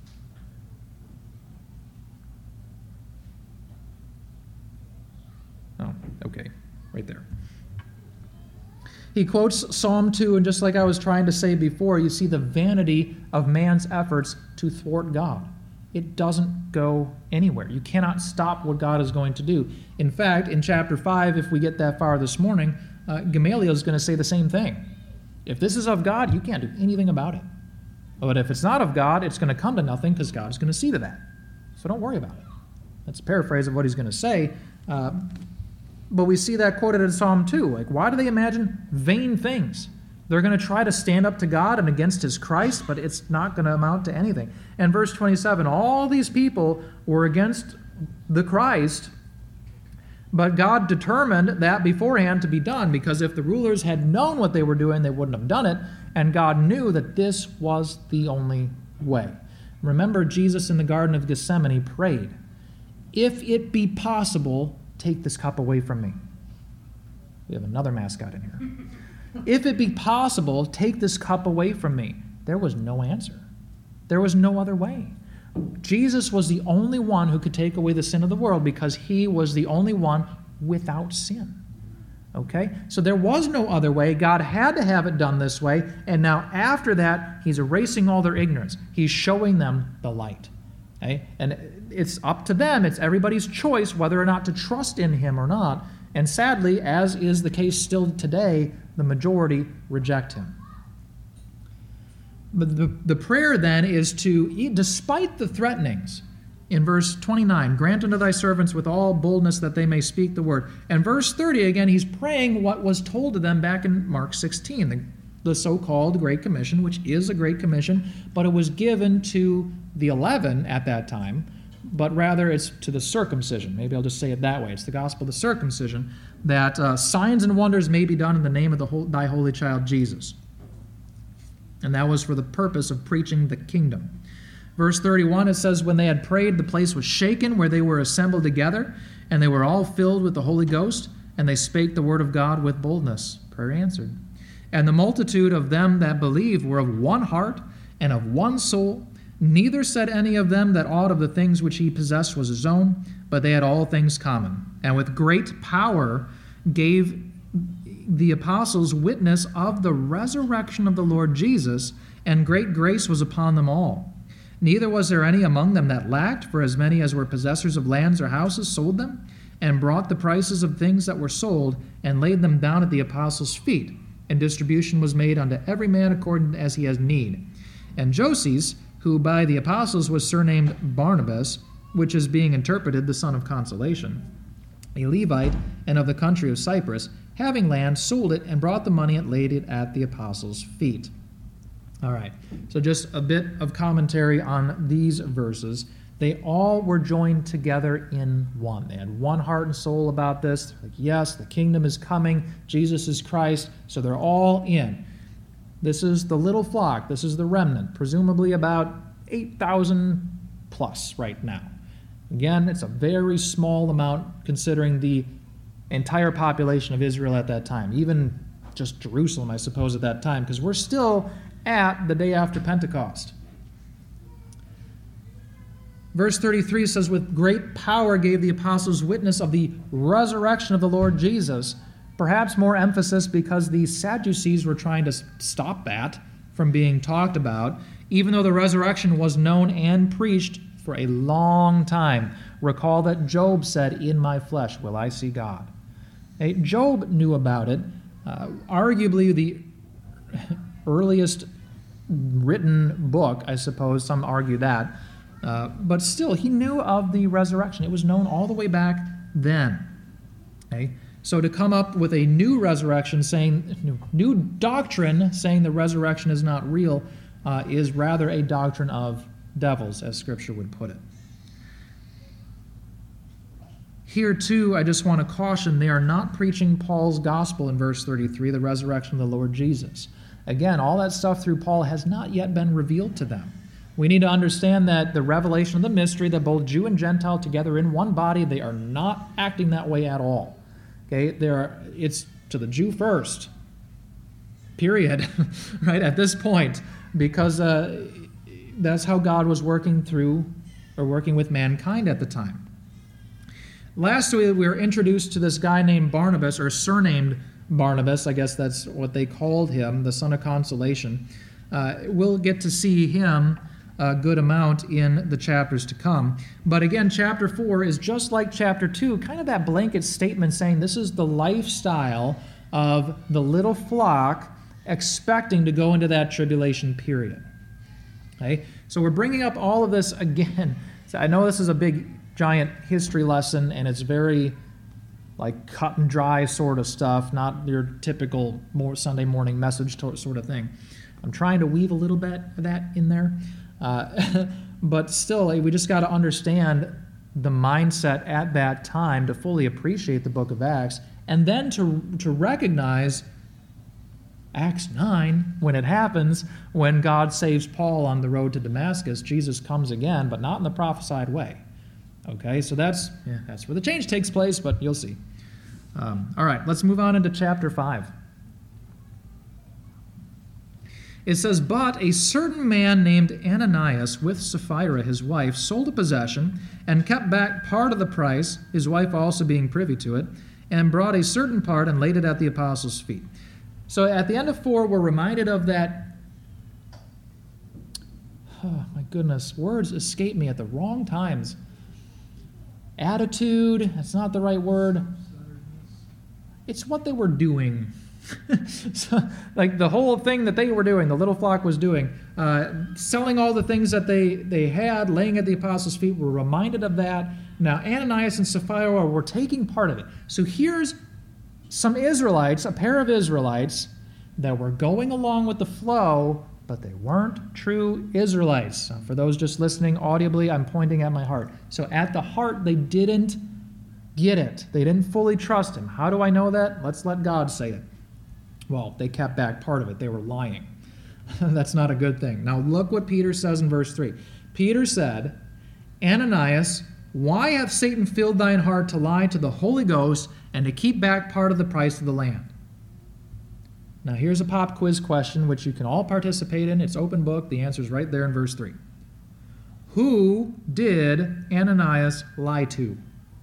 Oh, okay, right there. He quotes Psalm 2, and just like I was trying to say before, you see the vanity of man's efforts to thwart God. It doesn't go anywhere. You cannot stop what God is going to do. In fact, in chapter 5, if we get that far this morning, Gamaliel is going to say the same thing. If this is of God, you can't do anything about it. But if it's not of God, it's going to come to nothing because God is going to see to that. So don't worry about it. That's a paraphrase of what he's going to say. But we see that quoted in Psalm 2. Like, why do they imagine vain things? They're going to try to stand up to God and against his Christ, but it's not going to amount to anything. And verse 27, all these people were against the Christ, but God determined that beforehand to be done, because if the rulers had known what they were doing, they wouldn't have done it, and God knew that this was the only way. Remember, Jesus in the Garden of Gethsemane prayed, if it be possible, take this cup away from me. We have another mascot in here. If it be possible, take this cup away from me. There was no answer. There was no other way. Jesus was the only one who could take away the sin of the world because he was the only one without sin. Okay? So there was no other way. God had to have it done this way. And now after that, he's erasing all their ignorance. He's showing them the light. Okay? And it's up to them. It's everybody's choice whether or not to trust in him or not. And sadly, as is the case still today, the majority reject him. But the prayer then is to, despite the threatenings, in verse 29, grant unto thy servants with all boldness that they may speak the word. And verse 30, again, he's praying what was told to them back in Mark 16, the so-called Great Commission, which is a Great Commission, but it was given to the 11 at that time, but rather it's to the circumcision. Maybe I'll just say it that way. It's the gospel of the circumcision, that signs and wonders may be done in the name of thy holy child Jesus. And that was for the purpose of preaching the kingdom. Verse 31, it says, when they had prayed, the place was shaken where they were assembled together, and they were all filled with the Holy Ghost, and they spake the word of God with boldness. Prayer answered. And the multitude of them that believed were of one heart and of one soul. Neither said any of them that aught of the things which he possessed was his own, but they had all things common. And with great power gave the apostles witness of the resurrection of the Lord Jesus, and great grace was upon them all. Neither was there any among them that lacked, for as many as were possessors of lands or houses sold them, and brought the prices of things that were sold, and laid them down at the apostles' feet. And distribution was made unto every man according as he has need. And Joses, who by the apostles was surnamed Barnabas, which is being interpreted the son of consolation, a Levite and of the country of Cyprus, having land, sold it, and brought the money and laid it at the apostles' feet. All right, so just a bit of commentary on these verses. They all were joined together in one. They had one heart and soul about this. Like, yes, the kingdom is coming. Jesus is Christ. So they're all in. This is the little flock. This is the remnant, presumably about 8,000 plus right now. Again, it's a very small amount considering the entire population of Israel at that time, even just Jerusalem, I suppose, at that time, because we're still at the day after Pentecost. Verse 33 says, with great power gave the apostles witness of the resurrection of the Lord Jesus. Perhaps more emphasis because the Sadducees were trying to stop that from being talked about, even though the resurrection was known and preached for a long time. Recall that Job said, in my flesh will I see God. Job knew about it. Arguably the earliest written book, I suppose, some argue that. But still, he knew of the resurrection. It was known all the way back then. Okay? So to come up with a new resurrection, new doctrine saying the resurrection is not real, is rather a doctrine of devils, as Scripture would put it. Here, too, I just want to caution, they are not preaching Paul's gospel in verse 33, the resurrection of the Lord Jesus. Again, all that stuff through Paul has not yet been revealed to them. We need to understand that the revelation of the mystery, that both Jew and Gentile together in one body, they are not acting that way at all. Okay, it's to the Jew first, period, right, at this point, because that's how God was working with mankind at the time. Lastly, we were introduced to this guy named Barnabas, or surnamed Barnabas, I guess that's what they called him, the son of consolation. We'll get to see him a good amount in the chapters to come. But again, chapter 4 is just like chapter 2, kind of that blanket statement saying this is the lifestyle of the little flock expecting to go into that tribulation period. Okay? So we're bringing up all of this again. So I know this is a big, giant history lesson, and it's very like cut and dry sort of stuff, not your typical Sunday morning message sort of thing. I'm trying to weave a little bit of that in there. But still, we just got to understand the mindset at that time to fully appreciate the book of Acts, and then to recognize Acts 9, when it happens, when God saves Paul on the road to Damascus. Jesus comes again, but not in the prophesied way. Okay, so that's where the change takes place, but you'll see. All right, let's move on into chapter 5. It says, but a certain man named Ananias with Sapphira, his wife, sold a possession and kept back part of the price, his wife also being privy to it, and brought a certain part and laid it at the apostles' feet. So at the end of 4, we're reminded of that, oh my goodness, words escape me at the wrong times. Attitude, that's not the right word. It's what they were doing. So, like the whole thing that they were doing, the little flock was doing, selling all the things that they had, laying at the apostles' feet, we're reminded of that. Now, Ananias and Sapphira were taking part of it. So here's some Israelites, a pair of Israelites, that were going along with the flow, but they weren't true Israelites. For those just listening audibly, I'm pointing at my heart. So at the heart, they didn't get it. They didn't fully trust him. How do I know that? Let's let God say it. Well, they kept back part of it. They were lying. That's not a good thing. Now look what Peter says in verse 3. Peter said, Ananias, why hath Satan filled thine heart to lie to the Holy Ghost and to keep back part of the price of the land? Now here's a pop quiz question which you can all participate in. It's open book. The answer's right there in verse 3. Who did Ananias lie to?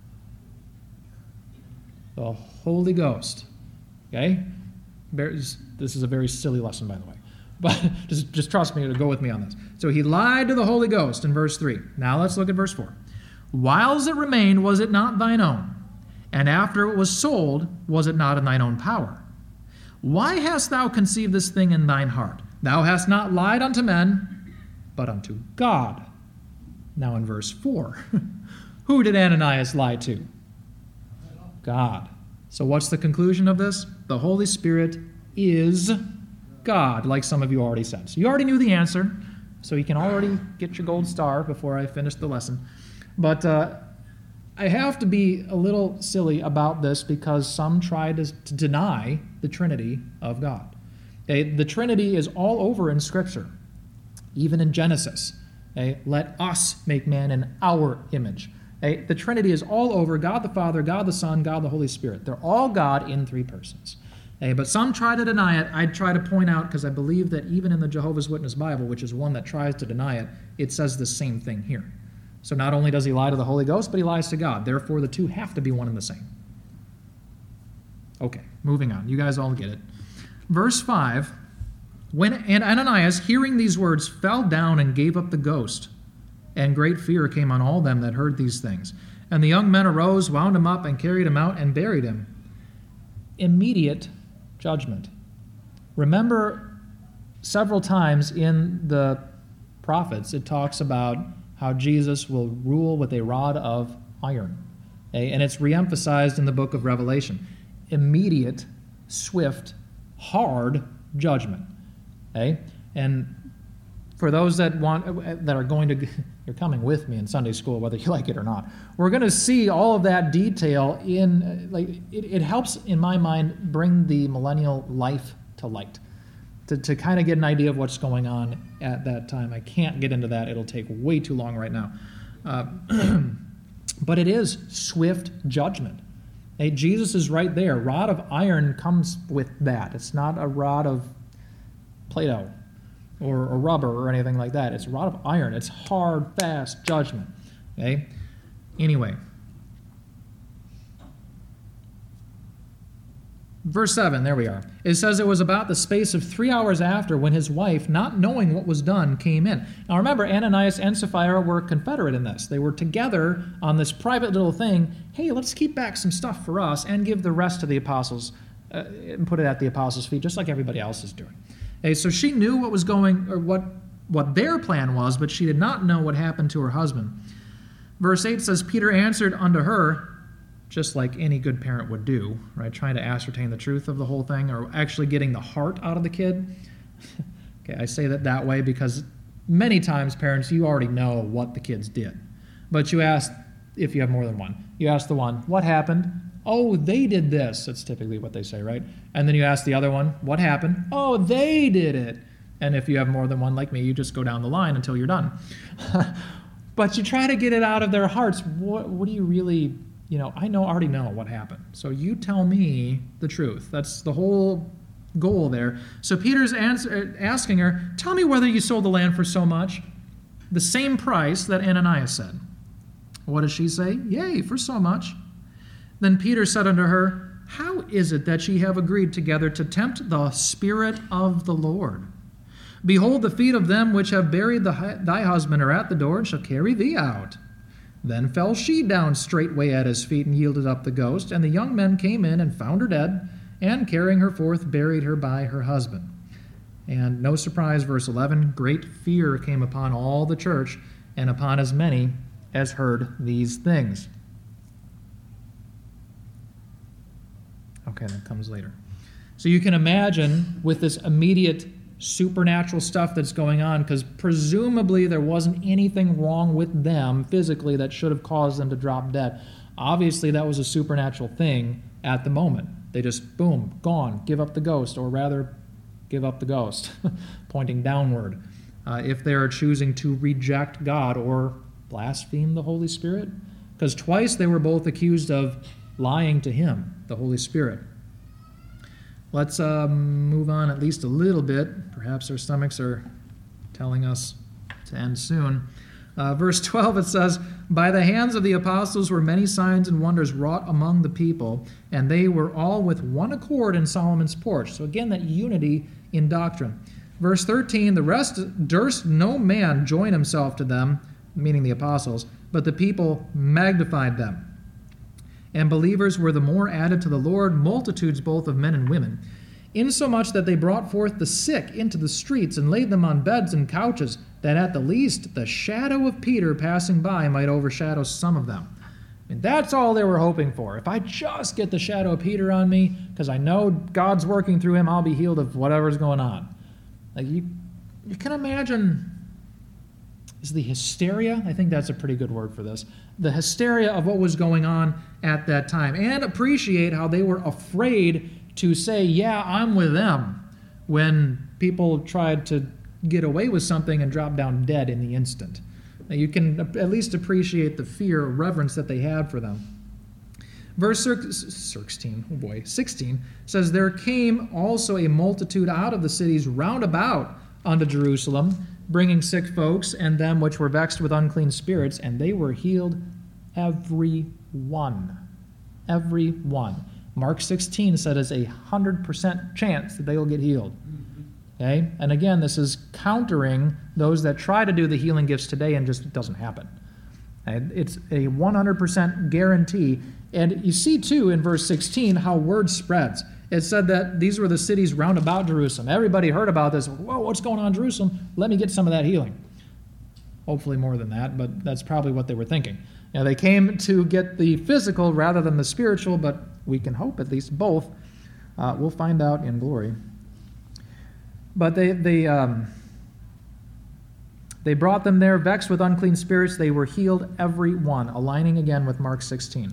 The Holy Ghost. Okay? This is a very silly lesson, by the way. But just trust me to go with me on this. So he lied to the Holy Ghost in verse 3. Now let's look at verse 4. Whiles it remained, was it not thine own? And after it was sold, was it not in thine own power? Why hast thou conceived this thing in thine heart? Thou hast not lied unto men, but unto God. Now in verse 4, who did Ananias lie to? God. So what's the conclusion of this? The Holy Spirit is God, like some of you already said. So you already knew the answer, so you can already get your gold star before I finish the lesson. But I have to be a little silly about this because some try to deny the Trinity of God. The Trinity is all over in Scripture, even in Genesis. Let us make man in our image. The Trinity is all over: God the Father, God the Son, God the Holy Spirit. They're all God in three persons. But some try to deny it. I try to point out, because I believe that even in the Jehovah's Witness Bible, which is one that tries to deny it, it says the same thing here. So not only does he lie to the Holy Ghost, but he lies to God. Therefore, the two have to be one and the same. Okay, moving on. You guys all get it. Verse 5, and Ananias, hearing these words, fell down and gave up the ghost. And great fear came on all them that heard these things. And the young men arose, wound him up, and carried him out, and buried him. Immediate judgment. Remember, several times in the prophets, it talks about how Jesus will rule with a rod of iron. And it's reemphasized in the book of Revelation. Immediate, swift, hard judgment. And for those that are going to, you're coming with me in Sunday school, whether you like it or not. We're going to see all of that detail in, it helps, in my mind, bring the millennial life to light. To kind of get an idea of what's going on at that time. I can't get into that. It'll take way too long right now. But it is swift judgment. Jesus is right there. Rod of iron comes with that. It's not a rod of Play-Doh or rubber or anything like that. It's a rod of iron. It's hard, fast judgment. Anyway. Verse 7, there we are. It says, it was about the space of 3 hours after when his wife, not knowing what was done, came in. Now remember, Ananias and Sapphira were confederate in this. They were together on this private little thing. Hey, let's keep back some stuff for us and give the rest to the apostles and put it at the apostles' feet, just like everybody else is doing. So she knew what was going, or what their plan was, but she did not know what happened to her husband. Verse 8 says, Peter answered unto her, just like any good parent would do, right? Trying to ascertain the truth of the whole thing, or actually getting the heart out of the kid. Okay, I say that way because many times, parents, you already know what the kids did. But you ask, if you have more than one, you ask the one, what happened? Oh, they did this. That's typically what they say, right? And then you ask the other one, what happened? Oh, they did it. And if you have more than one like me, you just go down the line until you're done. But you try to get it out of their hearts. What do you really... I already know what happened. So you tell me the truth. That's the whole goal there. So Peter's asking her, tell me whether you sold the land for so much, the same price that Ananias said. What does she say? Yea, for so much. Then Peter said unto her, how is it that ye have agreed together to tempt the Spirit of the Lord? Behold, the feet of them which have buried thy husband are at the door, and shall carry thee out. Then fell she down straightway at his feet, and yielded up the ghost. And the young men came in, and found her dead, and carrying her forth, buried her by her husband. And no surprise, verse 11, great fear came upon all the church, and upon as many as heard these things. Okay, that comes later. So you can imagine with this immediate supernatural stuff that's going on, because presumably there wasn't anything wrong with them physically that should have caused them to drop dead. Obviously, that was a supernatural thing at the moment. They just, boom, gone, give up the ghost, or rather, give up the ghost, pointing downward, if they're choosing to reject God or blaspheme the Holy Spirit. Because twice they were both accused of lying to him, the Holy Spirit. Let's move on at least a little bit. Perhaps our stomachs are telling us to end soon. Verse 12, it says, by the hands of the apostles were many signs and wonders wrought among the people, and they were all with one accord in Solomon's porch. So again, that unity in doctrine. Verse 13, the rest durst no man join himself to them, meaning the apostles, but the people magnified them. and believers were the more added to the Lord, multitudes both of men and women, insomuch that they brought forth the sick into the streets and laid them on beds and couches, that at the least the shadow of Peter passing by might overshadow some of them. And that's all they were hoping for. If I just get the shadow of Peter on me, because I know God's working through him, I'll be healed of whatever's going on. Like you can imagine, is the hysteria? I think that's a pretty good word for this. The hysteria of what was going on at that time. And appreciate how they were afraid to say, yeah, I'm with them, when people tried to get away with something and drop down dead in the instant. Now, you can at least appreciate the fear or reverence that they had for them. Verse 16 says, There came also a multitude out of the cities round about unto Jerusalem, bringing sick folks and them which were vexed with unclean spirits, and they were healed, every one. Every one. Mark 16 said it's 100% chance that they will get healed. Okay? And again, this is countering those that try to do the healing gifts today and just it doesn't happen. And it's a 100% guarantee. And you see, too, in verse 16, how word spreads. It said that these were the cities round about Jerusalem. Everybody heard about this. Whoa, what's going on in Jerusalem? Let me get some of that healing. Hopefully more than that, but that's probably what they were thinking. Now, they came to get the physical rather than the spiritual, but we can hope at least both. We'll find out in glory. But they brought them there, vexed with unclean spirits. They were healed, every one, aligning again with Mark 16.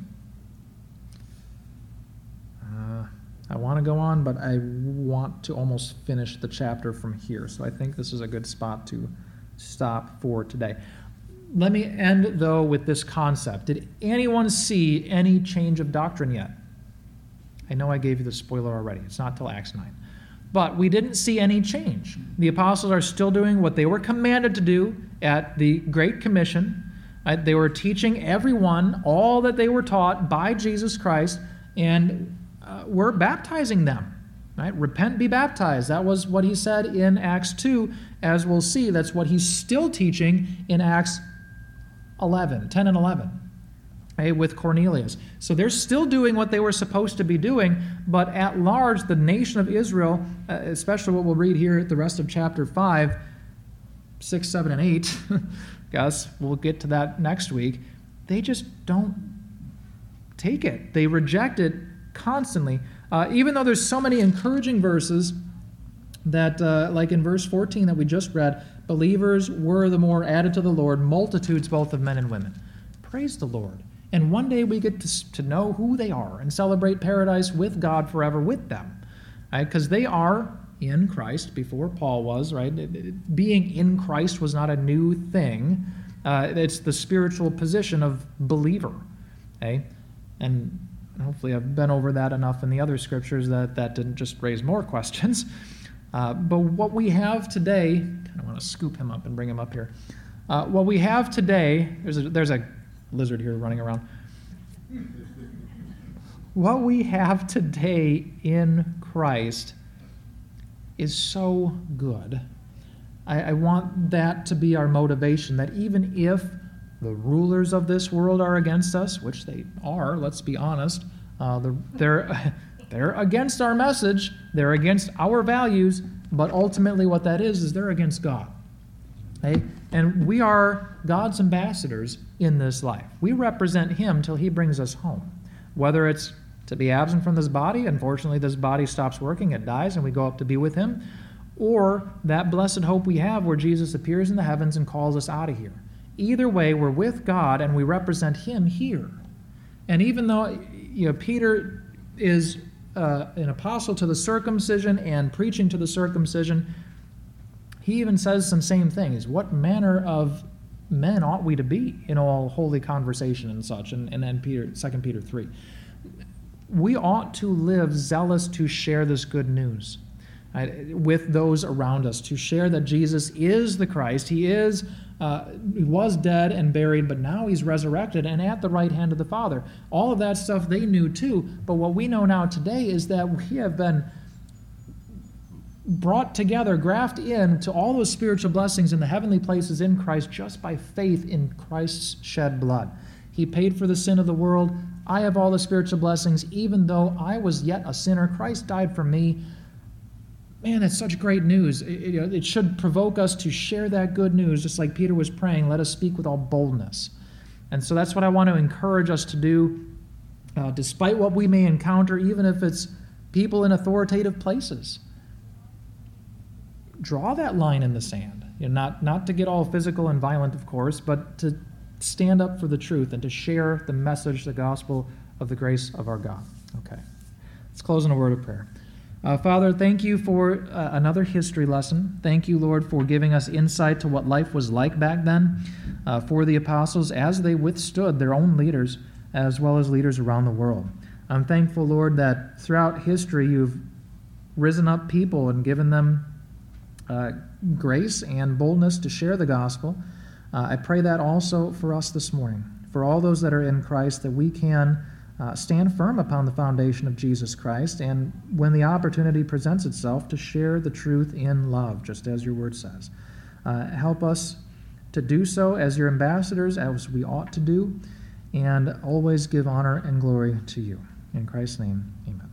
I want to go on, but I want to almost finish the chapter from here. So I think this is a good spot to stop for today. Let me end, though, with this concept. Did anyone see any change of doctrine yet? I know I gave you the spoiler already. It's not till Acts 9. But we didn't see any change. The apostles are still doing what they were commanded to do at the Great Commission. They were teaching everyone all that they were taught by Jesus Christ, and were baptizing them. Right? Repent, be baptized. That was what he said in Acts 2. As we'll see, that's what he's still teaching in Acts 10 and 11. With Cornelius. So they're still doing what they were supposed to be doing, but at large, the nation of Israel, especially what we'll read here at the rest of chapter 5, 6, 7, and 8, guys, we'll get to that next week, they just don't take it. They reject it constantly. Even though there's so many encouraging verses that, like in verse 14 that we just read, believers were the more added to the Lord, multitudes both of men and women. Praise the Lord. And one day we get to know who they are and celebrate paradise with God forever with them. Right? Because they are in Christ before Paul was, right? Being in Christ was not a new thing. It's the spiritual position of believer. Okay? And hopefully I've been over that enough in the other scriptures that didn't just raise more questions. But what we have today, I want to scoop him up and bring him up here. What we have today, there's a lizard here running around. What we have today in Christ is so good. I want that to be our motivation, that even if the rulers of this world are against us, which they are, let's be honest, they're against our message, they're against our values, but ultimately what that is they're against God. Okay? And we are God's ambassadors in this life. We represent him till he brings us home. Whether it's to be absent from this body, unfortunately this body stops working, it dies, and we go up to be with him, or that blessed hope we have where Jesus appears in the heavens and calls us out of here. Either way, we're with God and we represent him here. And even though Peter is an apostle to the circumcision and preaching to the circumcision, he even says some same things. What manner of men ought we to be in all holy conversation and such? And then 2 Peter 3. We ought to live zealous to share this good news with those around us, to share that Jesus is the Christ. He was dead and buried, but now he's resurrected and at the right hand of the Father. All of that stuff they knew too, but what we know now today is that we have been brought together, grafted into all those spiritual blessings in the heavenly places in Christ just by faith in Christ's shed blood. He paid for the sin of the world. I have all the spiritual blessings, even though I was yet a sinner. Christ died for me. Man, that's such great news. It should provoke us to share that good news, just like Peter was praying, let us speak with all boldness. And so that's what I want to encourage us to do, despite what we may encounter, even if it's people in authoritative places. Draw that line in the sand. Not to get all physical and violent, of course, but to stand up for the truth and to share the message, the gospel of the grace of our God. Okay. Let's close in a word of prayer. Father, thank you for another history lesson. Thank you, Lord, for giving us insight to what life was like back then for the apostles as they withstood their own leaders as well as leaders around the world. I'm thankful, Lord, that throughout history you've risen up people and given them grace and boldness to share the gospel. I pray that also for us this morning, for all those that are in Christ, that we can stand firm upon the foundation of Jesus Christ, and when the opportunity presents itself, to share the truth in love, just as your word says. Help us to do so as your ambassadors, as we ought to do, and always give honor and glory to you. In Christ's name, amen.